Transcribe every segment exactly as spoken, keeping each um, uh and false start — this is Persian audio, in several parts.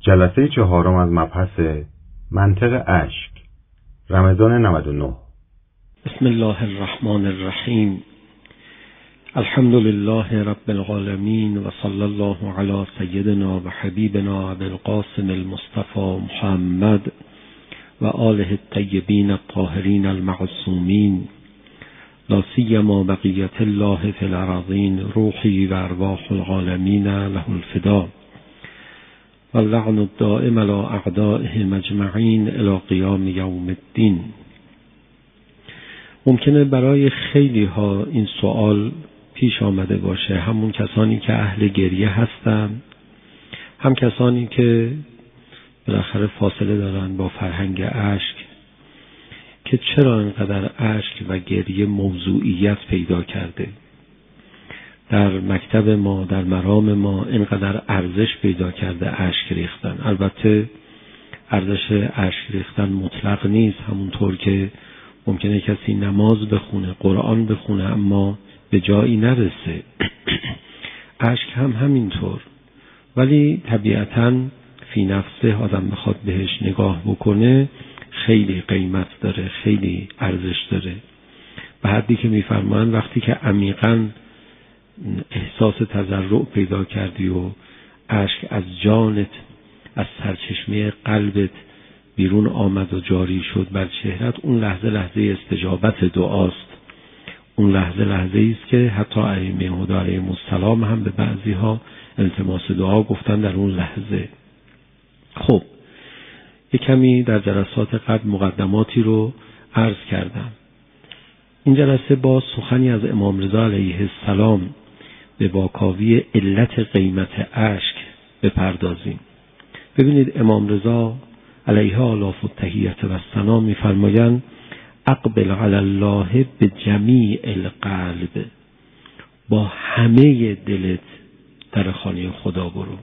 جلسه چهارم از مبحث منطق اشک، رمضان نود و نه. بسم الله الرحمن الرحیم. الحمد لله رب العالمین و صلی الله علی سیدنا و حبیبنا ابی القاسم المصطفى محمد و آله الطیبین الطاهرین المعصومین، لا سیما بقیة الله فی الارضین، روحی و ارواح العالمین له الفدا، و اللعن الدائم علی اعدائه مجمعین الی قیام یوم الدین. ممکنه برای خیلی ها این سوال پیش آمده باشه، همون کسانی که اهل گریه هستن، هم کسانی که بالاخره فاصله دارن با فرهنگ اشک، که چرا اینقدر اشک و گریه موضوعیت پیدا کرده در مکتب ما، در مرام ما اینقدر ارزش پیدا کرده اشک ریختن. البته ارزش اشک ریختن مطلق نیست، همونطور که ممکنه کسی نماز بخونه، قرآن بخونه، اما به جایی نرسه. اشک هم همینطور، ولی طبیعتاً فی نفسه آدم بخواد بهش نگاه بکنه خیلی قیمت داره، خیلی ارزش داره، به حدی که میفرمان وقتی که عمیقاً احساس تضرع پیدا کردی و اشک از جانت، از سرچشمه قلبت بیرون آمد و جاری شد بر چهرت، اون لحظه لحظه استجابت دعاست. اون لحظه لحظه است که حتی ائمه هدی علیهم السلام هم به بعضی ها التماس دعا گفتن در اون لحظه. خب یک کمی در جلسات قبل مقدماتی رو عرض کردم. این جلسه با سخنی از امام رضا علیه السلام به واکاوی علت قیمت اشک بپردازیم. ببینید امام رضا علیه آلاف التحیت و الثنا می‌فرمایند اقبل علی الله به جمیع القلب، با همه دلت در خانه خدا برو.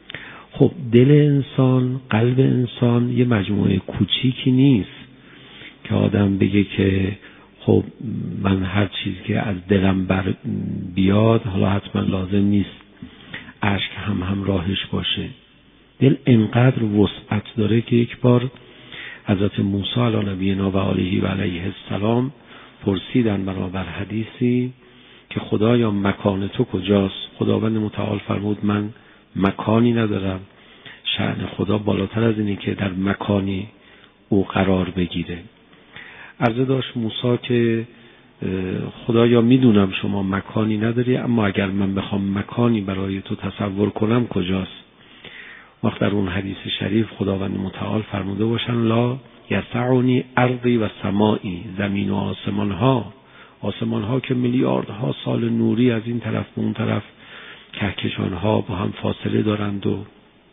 خب دل انسان، قلب انسان یه مجموعه کوچیکی نیست که آدم بگه که خب من هر چیزی که از دلم بر بیاد حالا حتما لازم نیست اشک هم هم راهش باشه. دل انقدر وسعت داره که یک بار حضرت موسی علی نبینا و آله و علیه السلام پرسیدن بنابر حدیثی که خدایا مکان تو کجاست؟ خداوند متعال فرمود من مکانی ندارم، شأن خدا بالاتر از اینه که در مکانی او قرار بگیره. عرضه داشت موسی که خدایا میدونم شما مکانی نداری، اما اگر من بخوام مکانی برای تو تصور کنم کجاست؟ وقت در اون حدیث شریف خداوند متعال فرموده باشن لا یسعنی ارضی و سمائی، زمین و آسمان ها، آسمان ها که میلیاردها سال نوری از این طرف به اون طرف کهکشان ها با هم فاصله دارند و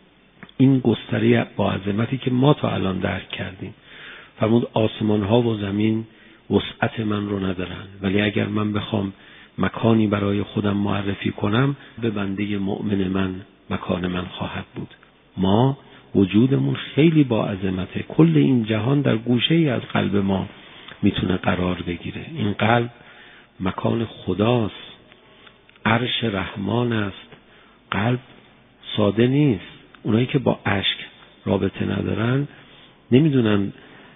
این گستره با عظمتی که ما تا الان درک کردیم، فرمود آسمان ها و زمین وسعت من رو ندارن، ولی اگر من بخوام مکانی برای خودم معرفی کنم به بنده مؤمن من مکان من خواهد بود. ما وجودمون خیلی با عظمته، کل این جهان در گوشه ای از قلب ما میتونه قرار بگیره. این قلب مکان خداست، عرش رحمان است. قلب ساده نیست. اونایی که با اشک رابطه ندارن نمیدونن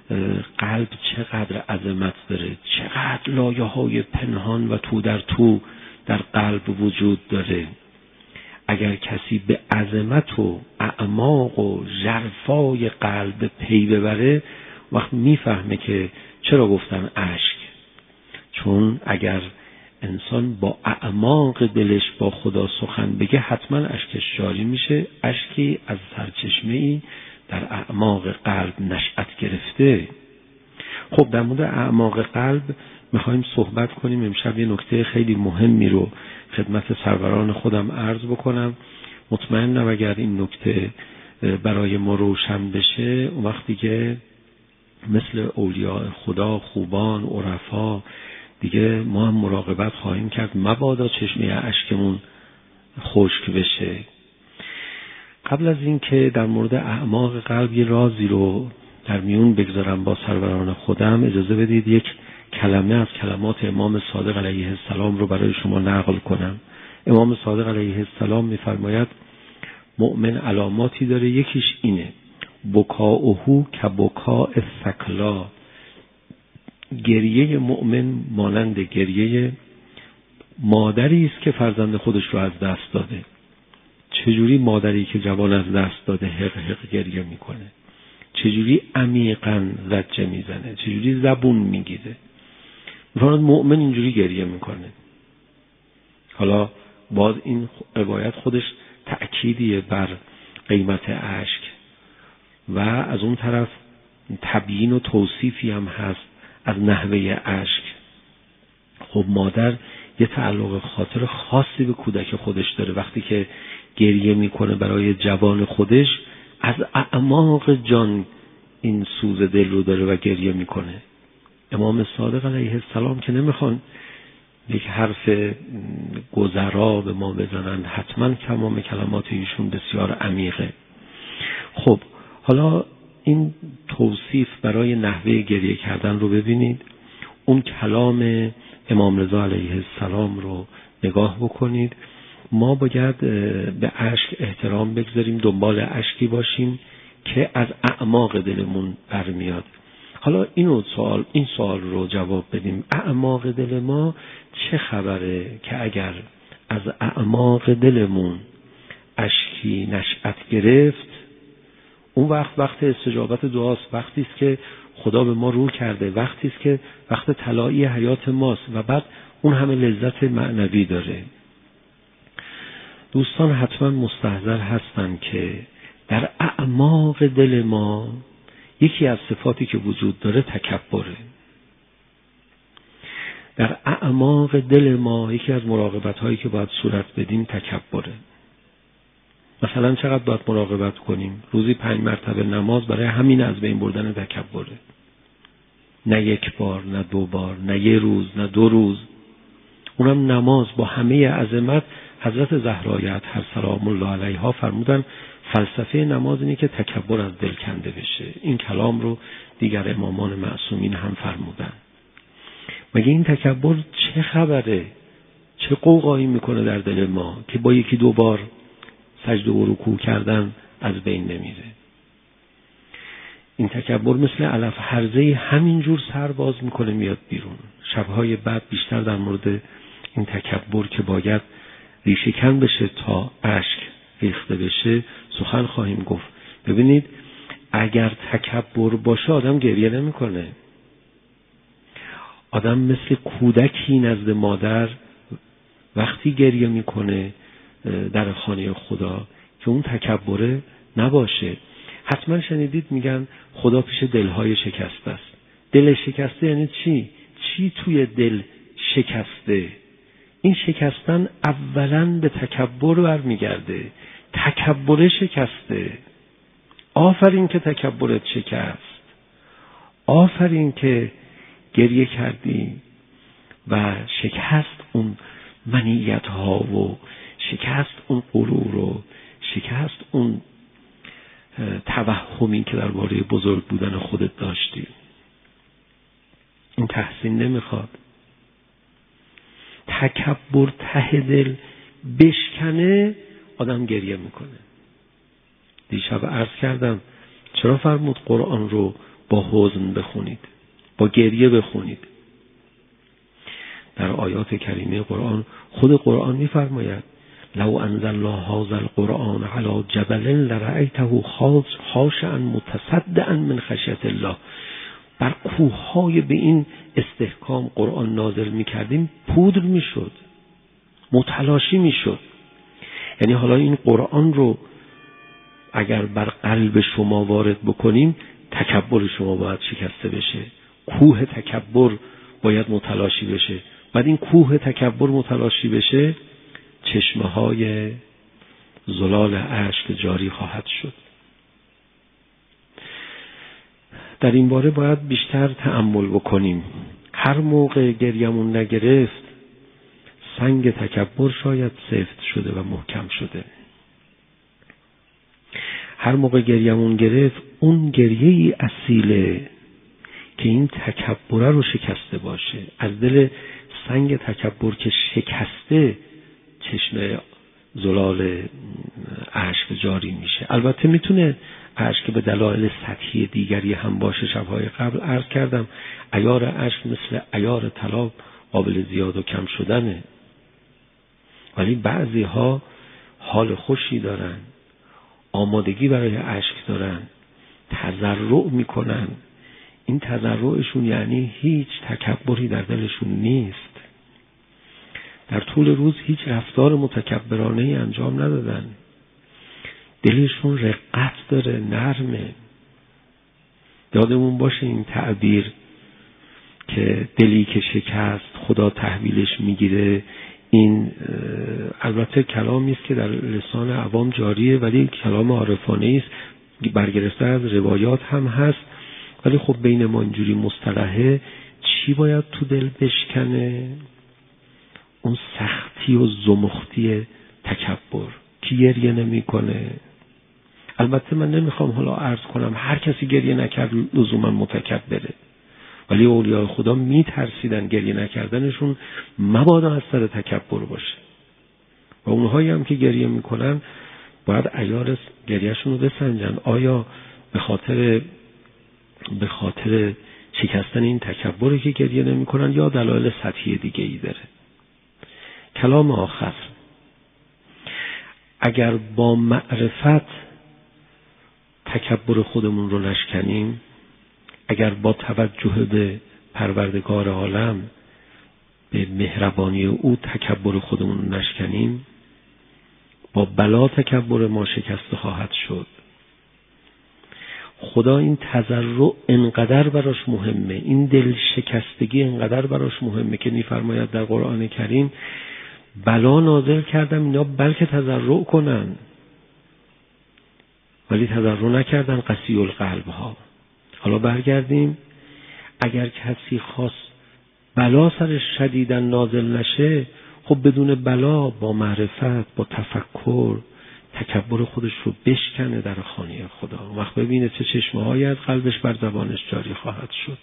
قلب چقدر عظمت داره، چقدر لایه های پنهان و تو در تو در قلب وجود داره. اگر کسی به عظمت و اعماق و ژرفای قلب پی ببره، وقت میفهمه که چرا گفتن اشک. چون اگر انسان با اعماق دلش با خدا سخن بگه حتما اشکش جاری میشه، اشکی از سرچشمه‌ای در اعماق قلب نشأت گرفته. خب در مورد اعماق قلب میخوایم صحبت کنیم. امشب یه نکته خیلی مهمی رو خدمت سروران خودم عرض بکنم. مطمئنم اگر این نکته برای ما روشن بشه، اون وقتی که مثل اولیاء خدا، خوبان، عرفا دیگه ما هم مراقبت خواهیم کرد مبادا چشمه اشکمون خشک بشه. قبل از این که در مورد اعماق قلب یه رازی رو در میون بگذارم با سروران خودم، اجازه بدید یک کلمه از کلمات امام صادق علیه السلام رو برای شما نقل کنم. امام صادق علیه السلام می‌فرماید مؤمن علاماتی داره، یکیش اینه بکاؤه که بکاء الثکلا، گریه مؤمن مانند گریه مادری است که فرزند خودش رو از دست داده. چجوری مادری که جوان از دست داده حق حق گریه میکنه، چجوری عمیقاً زجه میزنه، چجوری زبون میگیره، میفرماد مؤمن اینجوری گریه میکنه. حالا باز این روایت خودش تأکیدیه بر قیمت اشک و از اون طرف تبیین و توصیفی هم هست از نحوه اشک. خب مادر یه تعلق خاطر خاصی به کودک خودش داره، وقتی که گریه میکنه برای جوان خودش از اعماق جان این سوز دل رو داره و گریه میکنه. امام صادق علیه السلام که نمیخوان یک حرف گذرا به ما بزنن، حتما تمام کلمات ایشون بسیار عمیقه. خب حالا این توصیف برای نحوه گریه کردن رو ببینید. اون کلام امام رضا علیه السلام رو نگاه بکنید. ما باید به اشک احترام بگذاریم، دنبال اشکی باشیم که از اعماق دلمون برمیاد. حالا اینو سوال این سوال رو جواب بدیم، اعماق دل ما چه خبره که اگر از اعماق دلمون اشکی نشأت گرفت، اون وقت وقت استجابت دعاست، وقتی است که خدا به ما رو کرده، وقتی است که وقت طلایی حیات ماست و بعد اون همه لذت معنوی داره. دوستان حتما مستحضر هستن که در اعماق دل ما یکی از صفاتی که وجود داره تکبره. در اعماق دل ما یکی از مراقبت هایی که باید صورت بدیم تکبره. مثلا چقدر باید مراقبت کنیم؟ روزی پنج مرتبه نماز برای همین از بین بردن تکبره. نه یک بار، نه دو بار، نه یه روز، نه دو روز. اونم نماز با همه عظمت. حضرت زهرا اطهر سلام الله علیها فرمودن فلسفه نماز اینه که تکبر از دل کنده بشه. این کلام رو دیگر امامان معصومین هم فرمودن. مگه این تکبر چه خبره؟ چه قوقایی میکنه در دل ما که با یکی دو بار سجده و رکوع کردن از بین نمیره؟ این تکبر مثل علف هرزه همینجور سر باز میکنه میاد بیرون. شبهای بعد بیشتر در مورد این تکبر که باید ریشه کن بشه تا اشک ریخته بشه سخن خواهیم گفت. ببینید اگر تکبر باشه آدم گریه نمیکنه. آدم مثل کودکی نزد مادر وقتی گریه میکنه در خانه خدا که اون تکبره نباشه. حتما شنیدید میگن خدا پیش دلهای شکسته است. دل شکسته یعنی چی؟ چی توی دل شکسته؟ این شکستن اولاً به تکبر برمیگرده. تکبر شکسته. آفرین که تکبرت شکست. آفرین که گریه کردی و شکست اون منیت ها و شکست اون غرور و شکست اون توهمی که درباره بزرگ بودن خودت داشتی. این تحسین نمیخواد. تکبر ته دل بشکنه آدم گریه میکنه. دیشب عرض کردم چرا فرمود قرآن رو با حزن بخونید، با گریه بخونید؟ در آیات کریمه قرآن خود قرآن میفرماید لو انزلنا هذا القرآن على جبل لرأیته خاشعا متصدعا من خشیت الله. بر کوههای به این استحکام قرآن نازل میکردیم پودر میشد، متلاشی میشد. یعنی حالا این قرآن رو اگر بر قلب شما وارد بکنیم تکبر شما باید شکسته بشه. کوه تکبر باید متلاشی بشه. بعد این کوه تکبر متلاشی بشه چشمه های زلال اشک جاری خواهد شد. در این باره باید بیشتر تأمل بکنیم. هر موقع گریمون نگرفت سنگ تکبر شاید سفت شده و محکم شده. هر موقع گریمون گرفت اون گریه‌ای اصیله که این تکبره رو شکسته باشه. از دل سنگ تکبر که شکسته چشمه زلال اشک جاری میشه. البته میتونه اشک به دلایل سطحی دیگری هم باشه. شبهای قبل عرض کردم عیار اشک مثل عیار طلا قابل زیاد و کم شدنه، ولی بعضی ها حال خوشی دارن، آمادگی برای اشک دارن، تضرع میکنن. این تضرعشون یعنی هیچ تکبری در دلشون نیست، در طول روز هیچ رفتار متکبرانه ای انجام ندادن، دلشون رقت داره، نرمه. یادمون باشه این تعبیر که دلی که شکست خدا تحویلش میگیره، این البته کلامی است که در لسان عوام جاریه ولی کلام عارفانه است، برگرفته از روایات هم هست، ولی خب بین ما اینجوری مصطلحه. چی باید تو دل بشکنه؟ اون سختی و زمختی تکبر. کی گریه نمی کنه؟ البته من نمیخوام حالا عرض کنم هر کسی گریه نکرد لزوما متکبره، ولی اولیاء خدا میترسیدن گریه نکردنشون مبادا از سر تکبر باشه. و اونهایی هم که گریه میکنن باید عیار گریهشون رو بسنجن. آیا به خاطر به خاطر شکستن این تکبری که گریه نمیکنن یا دلایل سطحی دیگه ای داره؟ کلام آخر، اگر با معرفت تکبر خودمون رو نشکنیم، اگر با توجه به پروردگار عالم به مهربانی او تکبر خودمون رو نشکنیم، با بلا تکبر ما شکسته خواهد شد. خدا این تضرع انقدر براش مهمه، این دل شکستگی انقدر براش مهمه که میفرماید در قرآن کریم بلا نازل کردم اینا بلکه تضرع کنن، ولی تضرع نکردن. قسی القلب ها. حالا برگردیم، اگر کسی خواست بلا سرش شدیدن نازل نشه، خب بدون بلا با معرفت با تفکر تکبر خودش رو بشکنه در خانه خدا. وقت ببینه چه چشمه‌هایی از قلبش بر زبانش جاری خواهد شد.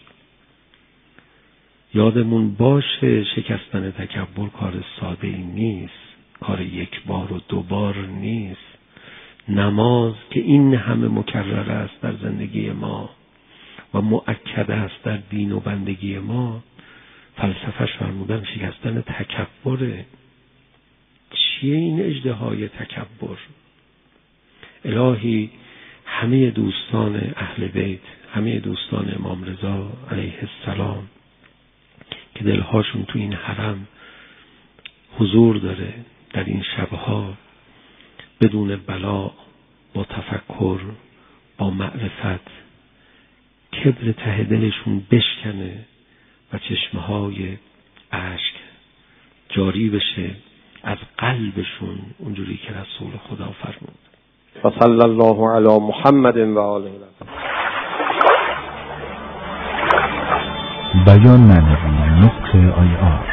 یادمون باشه شکستن تکبر کار ساده ای نیست، کار یک بار و دو بار نیست. نماز که این همه مکرر است در زندگی ما و مؤکد است در دین و بندگی ما، فلسفه‌اش فرمودن شکستن تکبره. چیه این اژدهای تکبر؟ الهی همه دوستان اهل بیت، همه دوستان امام رضا علیه السلام که دلهاشون تو این حرم حضور داره، در این شبها بدون بلا با تفکر با معرفت کبر ته دلشون بشکنه و چشمهای اشک جاری بشه از قلبشون، اونجوری که رسول خدا فرمود. و صلی الله علی محمد و آله. بیان معنوی نطق آیات.